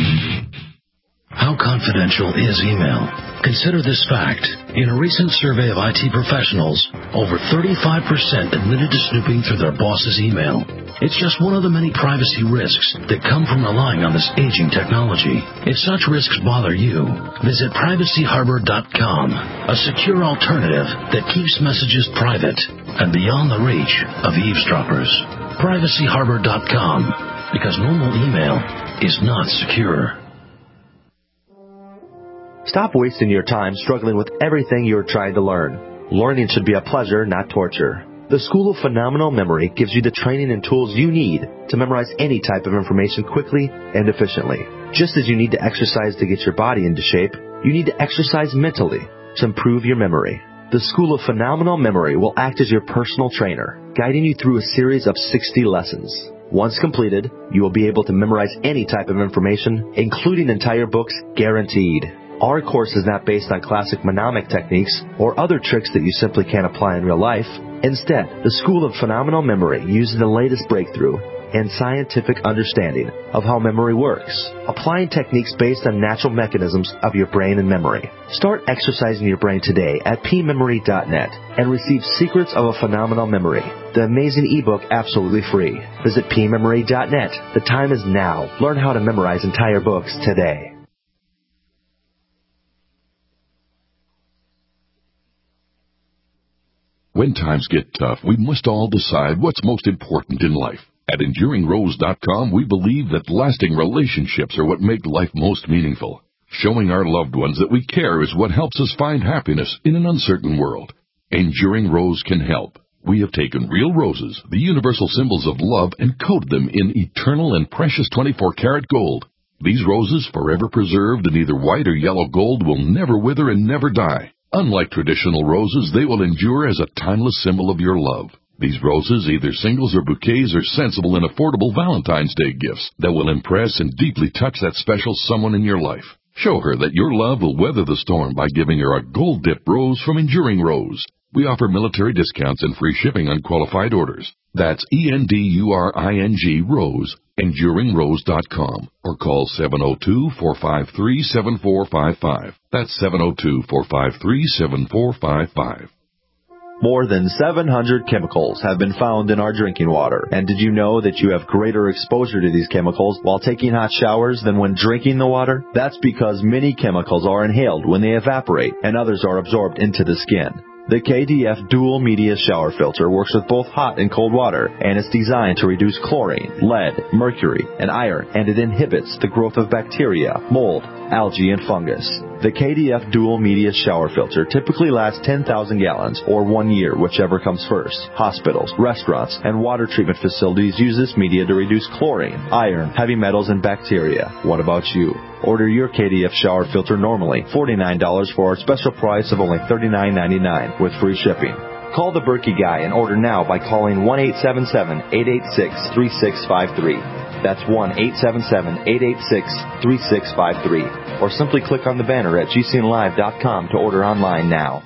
How confidential is email? Consider this fact. In a recent survey of I T professionals, over thirty-five percent admitted to snooping through their boss's email. It's just one of the many privacy risks that come from relying on this aging technology. If such risks bother you, visit privacy harbor dot com, a secure alternative that keeps messages private and beyond the reach of eavesdroppers. privacy harbor dot com, because normal email is not secure. Stop wasting your time struggling with everything you're trying to learn. Learning should be a pleasure, not torture. The School of Phenomenal Memory gives you the training and tools you need to memorize any type of information quickly and efficiently. Just as you need to exercise to get your body into shape, you need to exercise mentally to improve your memory. The School of Phenomenal Memory will act as your personal trainer, guiding you through a series of sixty lessons. Once completed, you will be able to memorize any type of information, including entire books, guaranteed. Our course is not based on classic mnemonic techniques or other tricks that you simply can't apply in real life. Instead, the School of Phenomenal Memory uses the latest breakthrough and scientific understanding of how memory works, applying techniques based on natural mechanisms of your brain and memory. Start exercising your brain today at p memory dot net and receive Secrets of a Phenomenal Memory, the amazing ebook absolutely free. Visit p memory dot net. The time is now. Learn how to memorize entire books today. When times get tough, we must all decide what's most important in life. At enduring rose dot com, we believe that lasting relationships are what make life most meaningful. Showing our loved ones that we care is what helps us find happiness in an uncertain world. Enduring Rose can help. We have taken real roses, the universal symbols of love, and coated them in eternal and precious twenty-four karat gold. These roses, forever preserved in either white or yellow gold, will never wither and never die. Unlike traditional roses, they will endure as a timeless symbol of your love. These roses, either singles or bouquets, are sensible and affordable Valentine's Day gifts that will impress and deeply touch that special someone in your life. Show her that your love will weather the storm by giving her a gold dip rose from Enduring Rose. We offer military discounts and free shipping on qualified orders. That's E N D U R I N G Rose, enduring rose dot com, or call seven oh two, four five three, seven four five five. That's seven oh two, four five three, seven four five five. More than seven hundred chemicals have been found in our drinking water. And did you know that you have greater exposure to these chemicals while taking hot showers than when drinking the water? That's because many chemicals are inhaled when they evaporate and others are absorbed into the skin. The K D F Dual Media Shower Filter works with both hot and cold water, and it's designed to reduce chlorine, lead, mercury, and iron, and it inhibits the growth of bacteria, mold, algae, and fungus. The K D F Dual Media Shower Filter typically lasts ten thousand gallons, or one year, whichever comes first. Hospitals, restaurants, and water treatment facilities use this media to reduce chlorine, iron, heavy metals, and bacteria. What about you? Order your K D F shower filter normally forty-nine dollars for our special price of only thirty-nine ninety-nine with free shipping. Call the Berkey Guy and order now by calling one eight seven seven, eight eight six, three six five three. That's one eight seven seven, eight eight six, three six five three. Or simply click on the banner at G C N live dot com to order online now.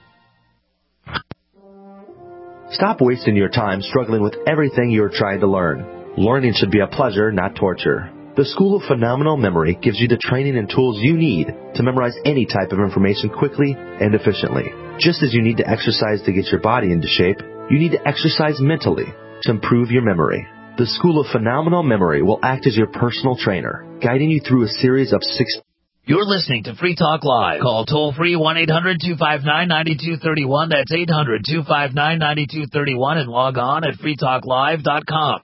Stop wasting your time struggling with everything you're trying to learn. Learning should be a pleasure, not torture. The School of Phenomenal Memory gives you the training and tools you need to memorize any type of information quickly and efficiently. Just as you need to exercise to get your body into shape, you need to exercise mentally to improve your memory. The School of Phenomenal Memory will act as your personal trainer, guiding you through a series of six... You're listening to Free Talk Live. Call toll-free one eight hundred two five nine nine two three one. That's eight hundred two five nine nine two three one, and log on at free talk live dot com.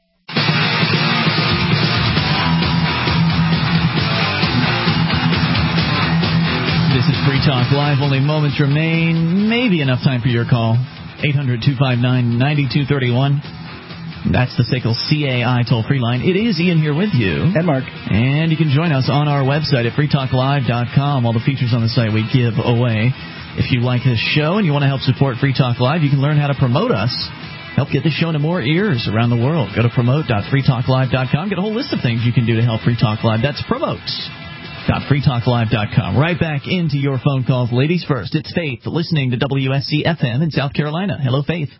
This is Free Talk Live. Only moments remain. Maybe enough time for your call. eight hundred two five nine nine two three one. That's the S A C L C A I toll-free line. It is Ian here with you. And Mark. And you can join us on our website at free talk live dot com. All the features on the site we give away. If you like this show and you want to help support Free Talk Live, you can learn how to promote us. Help get this show into more ears around the world. Go to promote dot free talk live dot com. Get a whole list of things you can do to help Free Talk Live. That's promote dot free talk live dot com. Right back into your phone calls. Ladies first. It's Faith listening to W S C F M in South Carolina. Hello, Faith.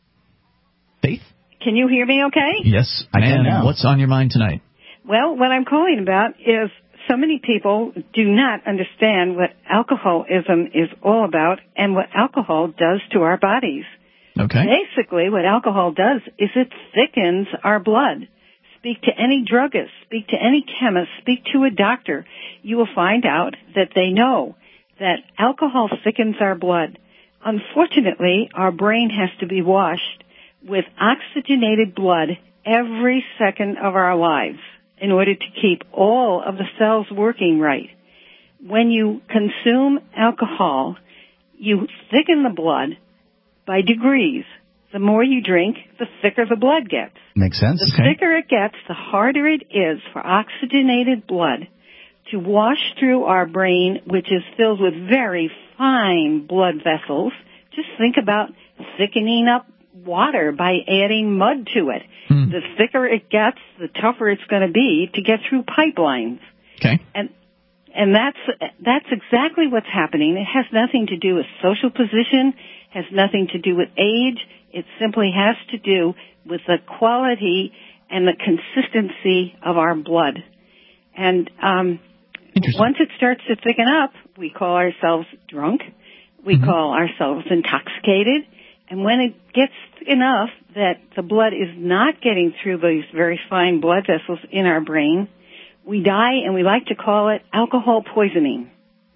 Faith? Can you hear me okay? Yes, I can now. What's on your mind tonight? Well, what I'm calling about is so many people do not understand what alcoholism is all about and what alcohol does to our bodies. Okay. Basically, what alcohol does is it thickens our blood. Speak to any druggist, speak to any chemist, speak to a doctor. You will find out that they know that alcohol thickens our blood. Unfortunately, our brain has to be washed with oxygenated blood every second of our lives in order to keep all of the cells working right. When you consume alcohol, you thicken the blood by degrees. The more you drink, the thicker the blood gets. Makes sense. The okay. thicker it gets, the harder it is for oxygenated blood to wash through our brain, which is filled with very fine blood vessels. Just think about thickening up water by adding mud to it. Hmm. The thicker it gets, the tougher it's going to be to get through pipelines. Okay. And and that's that's exactly what's happening. It has nothing to do with social position, has nothing to do with age. It simply has to do with the quality and the consistency of our blood. And um, once it starts to thicken up, we call ourselves drunk. We mm-hmm. call ourselves intoxicated. And when it gets enough that the blood is not getting through these very fine blood vessels in our brain, we die, and we like to call it alcohol poisoning.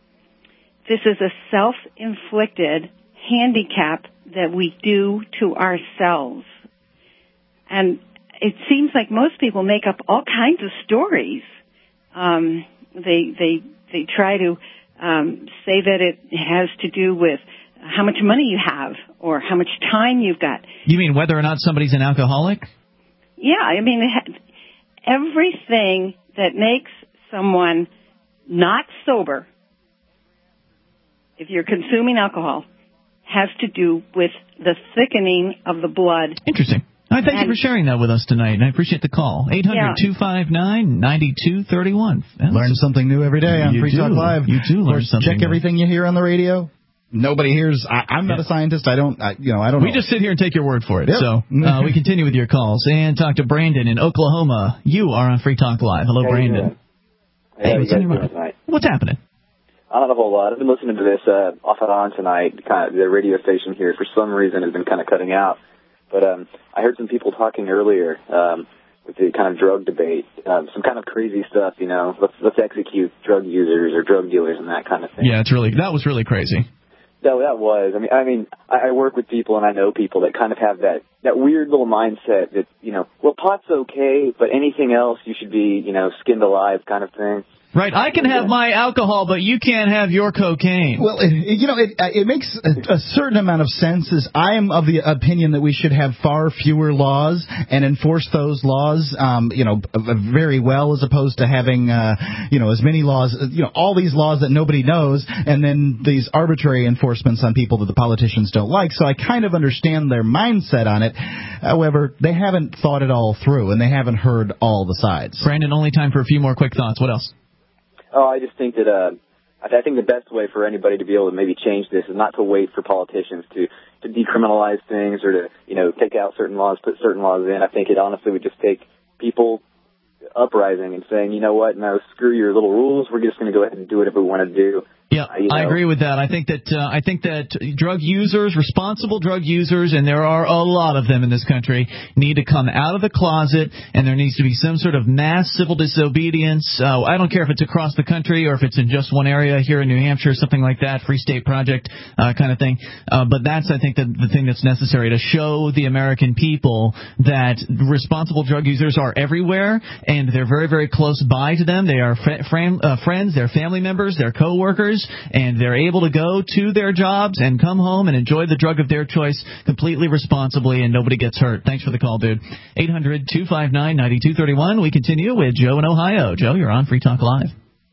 This is a self-inflicted handicap that we do to ourselves. And it seems like most people make up all kinds of stories. Um, they they they try to um, say that it has to do with how much money you have or how much time you've got. You mean whether or not somebody's an alcoholic? Yeah, I mean, it ha- everything that makes someone not sober if you're consuming alcohol, has to do with the thickening of the blood. Interesting. All right, thank and, you for sharing that with us tonight, and I appreciate the call. eight hundred, two five nine, nine two three one. Learn something new every day on You Free do. Talk Live. You do learn something Check new. everything you hear on the radio. Nobody hears. I, I'm not a scientist. I don't. I, you know. I don't. We know. just sit here and take your word for it. Yep. So uh, we continue with your calls and talk to Brandon in Oklahoma. You are on Free Talk Live. Hello, How you Brandon. doing? Hey, How what's you on your guys mind? doing tonight? What's happening? Not a whole lot. I've been listening to this uh, off and on tonight. Kind of the radio station here for some reason has been kind of cutting out. But um, I heard some people talking earlier um, with the kind of drug debate, um, some kind of crazy stuff. You know, let's let's execute drug users or drug dealers and that kind of thing. Yeah, it's really that was really crazy. No, that was. I mean, I mean, I I work with people and I know people that kind of have that that weird little mindset that, you know, well, pot's okay, but anything else you should be, you know, skinned alive kind of thing. Right, I can have my alcohol, but you can't have your cocaine. Well, it, you know, it it makes a, a certain amount of sense. Is I am of the opinion that we should have far fewer laws and enforce those laws, um, you know, very well, as opposed to having, uh, you know, as many laws, you know, all these laws that nobody knows, and then these arbitrary enforcements on people that the politicians don't like. So I kind of understand their mindset on it. However, they haven't thought it all through, and they haven't heard all the sides. Brandon, only time for a few more quick thoughts. What else? Oh, I just think that uh, I, I think the best way for anybody to be able to maybe change this is not to wait for politicians to to decriminalize things or to, you know, take out certain laws, put certain laws in. I think it honestly would just take people uprising and saying, you know what, no, screw your little rules. We're just going to go ahead and do whatever we want to do. Yeah, Uh, you I know. agree with that. I think that uh, I think that drug users, responsible drug users, and there are a lot of them in this country, need to come out of the closet, and there needs to be some sort of mass civil disobedience. Uh, I don't care if it's across the country or if it's in just one area here in New Hampshire, something like that, Free State Project uh, kind of thing. Uh, but that's, I think, the, the thing that's necessary to show the American people that responsible drug users are everywhere, and they're very, very close by to them. They are fr- fran- uh, friends, they're family members, they're coworkers, and they're able to go to their jobs and come home and enjoy the drug of their choice completely responsibly, and nobody gets hurt. Thanks for the call, dude. eight hundred, two five nine, nine two three one. We continue with Joe in Ohio. Joe, you're on Free Talk Live.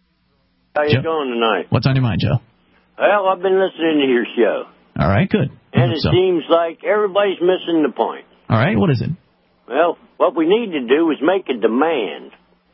How you Joe? doing tonight? What's on your mind, Joe? Well, I've been listening to your show, All right, good. I and hope it so. seems like everybody's missing the point. All right, what is it? Well, what we need to do is make a demand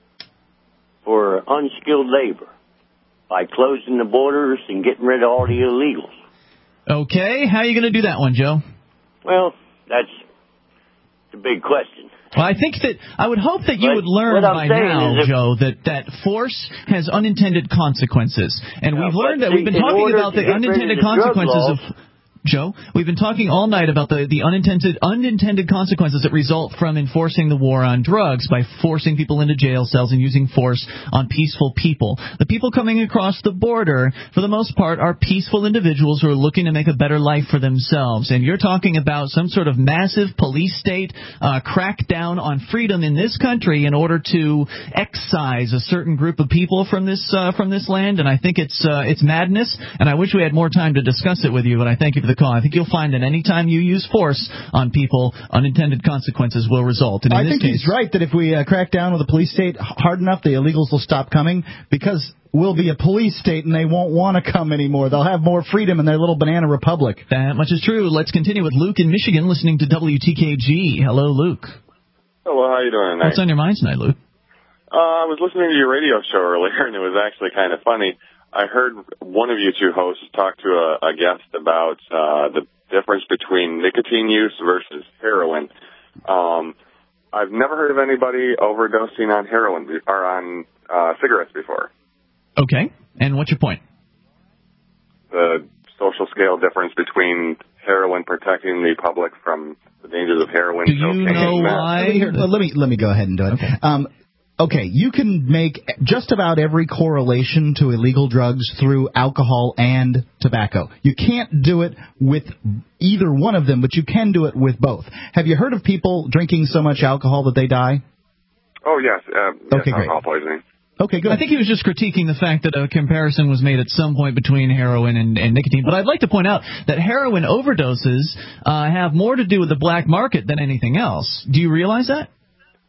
for unskilled labor by closing the borders and getting rid of all the illegals. Okay, how are you going to do that one, Joe? Well, that's the big question. Well, I think that I would hope that you But would learn what I'm by saying now, is if- Joe, that, that force has unintended consequences. And Yeah, we've but learned that see, we've been in talking order about to the get rid of unintended the drug consequences laws- of... Joe, we've been talking all night about the, the unintended unintended consequences that result from enforcing the war on drugs by forcing people into jail cells and using force on peaceful people. The people coming across the border, for the most part, are peaceful individuals who are looking to make a better life for themselves. And you're talking about some sort of massive police state uh, crackdown on freedom in this country in order to excise a certain group of people from this uh, from this land. And I think it's uh, it's madness. And I wish we had more time to discuss it with you. But I thank you for the call. I think you'll find that any time you use force on people, unintended consequences will result. And in I this think case, he's right that if we uh, crack down with the police state hard enough, the illegals will stop coming, because we'll be a police state and they won't want to come anymore. They'll have more freedom in their little banana republic. That much is true. Let's continue with Luke in Michigan, listening to W T K G. Hello, Luke. Hello, how you doing tonight? What's on your mind tonight, Luke? Uh, I was listening to your radio show earlier, and it was actually kind of funny. I heard one of you two hosts talk to a, a guest about uh, the difference between nicotine use versus heroin. Um, I've never heard of anybody overdosing on heroin be- or on uh, cigarettes before. Okay. And what's your point? The social scale difference between heroin protecting the public from the dangers of heroin. Do you cocaine, know and meth. why? Let me, hear, let me let me go ahead and do it. Okay. Um, okay, you can make just about every correlation to illegal drugs through alcohol and tobacco. You can't do it with either one of them, but you can do it with both. Have you heard of people drinking so much alcohol that they die? Oh, yes. Uh, yes, Okay, great. alcohol poisoning. Okay, good. I think he was just critiquing the fact that a comparison was made at some point between heroin and, and nicotine. But I'd like to point out that heroin overdoses uh, have more to do with the black market than anything else. Do you realize that?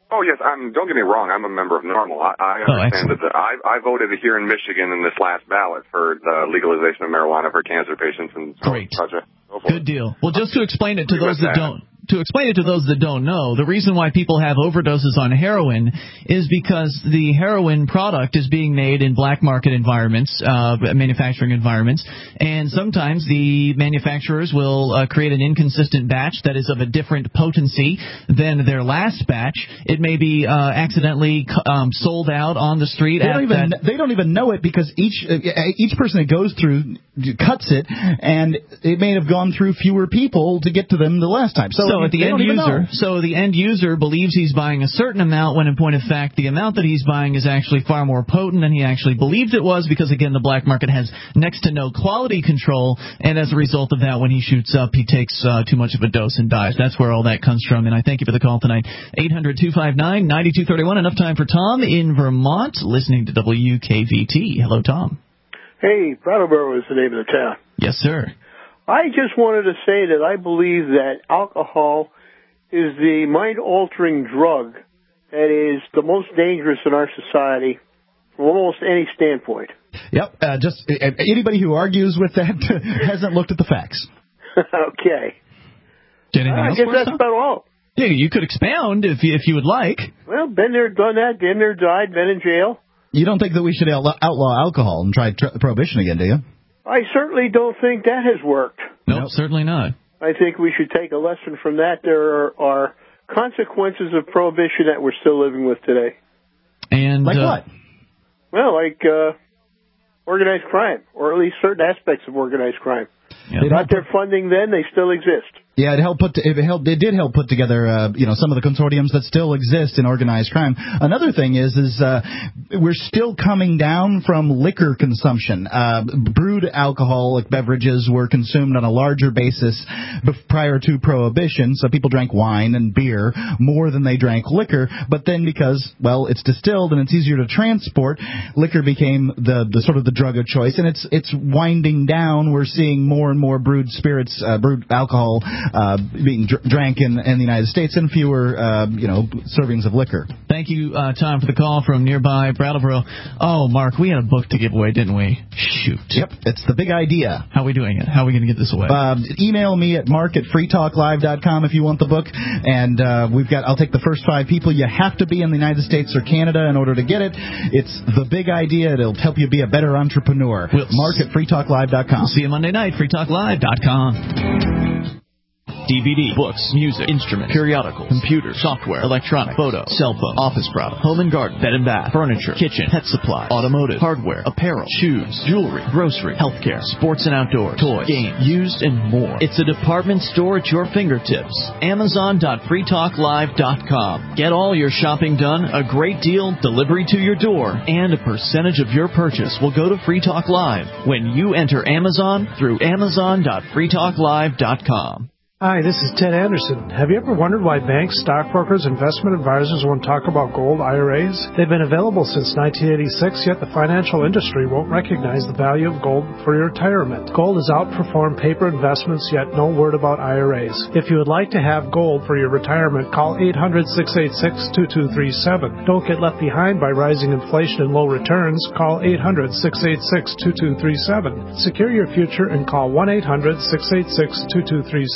Oh, yes. I'm, don't get me wrong. I'm a member of NORML. I, I Oh, understand excellent. that. The, I, I voted here in Michigan in this last ballot for the legalization of marijuana for cancer patients and so Great. such. So forth. Good deal. Well, just to explain it to Agree those with that that. don't. To explain it to those that don't know, the reason why people have overdoses on heroin is because the heroin product is being made in black market environments, uh, manufacturing environments, and sometimes the manufacturers will uh, create an inconsistent batch that is of a different potency than their last batch. It may be uh, accidentally um, sold out on the street. They at don't even that they don't even know it because each uh, each person that goes through cuts it, and it may have gone through fewer people to get to them the last time. So, So at the they end don't even user, know. so the end user believes he's buying a certain amount when in point of fact the amount that he's buying is actually far more potent than he actually believed it was because again the black market has next to no quality control, and as a result of that when he shoots up he takes uh, too much of a dose and dies. That's where all that comes from, and I thank you for the call tonight. eight hundred two five nine nine two three one. Enough time for Tom in Vermont listening to W K V T. Hello, Tom. Hey, Brattleboro is the name of the town. Yes, sir. I just wanted to say that I believe that alcohol is the mind-altering drug that is the most dangerous in our society from almost any standpoint. Yep. Uh, just uh, anybody who argues with that hasn't looked at the facts. Okay. Anything I else guess for us, that's Tom? about all. Yeah, you could expound if you, if you would like. Well, been there, done that, been there, died, been in jail. You don't think that we should outlaw, outlaw alcohol and try tr- prohibition again, do you? I certainly don't think that has worked. Nope, nope, certainly not. I think we should take a lesson from that. There are, are consequences of prohibition that we're still living with today. And like uh, what? Well, like uh, organized crime, or at least certain aspects of organized crime. Yeah. They got their funding then; they still exist. Yeah, it helped put to, it helped it did help put together uh, you know some of the consortiums that still exist in organized crime. Another thing is is uh, we're still coming down from liquor consumption. Uh, brewed alcoholic beverages were consumed on a larger basis bef- prior to prohibition, so people drank wine and beer more than they drank liquor. But then because well it's distilled and it's easier to transport, liquor became the, the sort of the drug of choice, and it's it's winding down. We're seeing more and more brewed spirits, uh, brewed alcohol. Uh, being dr- drank in, in the United States and fewer, uh, you know, servings of liquor. Thank you, uh, Tom, for the call from nearby Brattleboro. Oh, Mark, we had a book to give away, didn't we? Shoot. Yep, it's The Big Idea. How are we doing it? How are we going to get this away? Uh, email me at mark at free talk live dot com if you want the book. And uh, we've got. I'll take the first five people. You have to be in the United States or Canada in order to get it. It's The Big Idea. It'll help you be a better entrepreneur. We'll mark at free talk live dot com. We'll see you Monday night, free talk live dot com. D V D, books, music, instruments, periodicals, computers, software, electronic, photo, cell phone, office product, home and garden, bed and bath, furniture, kitchen, pet supply, automotive, hardware, apparel, shoes, jewelry, grocery, healthcare, sports and outdoor, toys, games, used, and more. It's a department store at your fingertips. Amazon dot free talk live dot com. Get all your shopping done, a great deal, delivery to your door, and a percentage of your purchase will go to Free Talk Live when you enter Amazon through Amazon dot free talk live dot com. Hi, this is Ted Anderson. Have you ever wondered why banks, stockbrokers, investment advisors won't talk about gold I R As? They've been available since nineteen eighty-six, yet the financial industry won't recognize the value of gold for your retirement. Gold has outperformed paper investments, yet no word about I R As. If you would like to have gold for your retirement, call eight hundred, six eight six, two two three seven. Don't get left behind by rising inflation and low returns. Call eight hundred, six eight six, two two three seven. Secure your future and call one eight hundred, six eight six, two two three seven.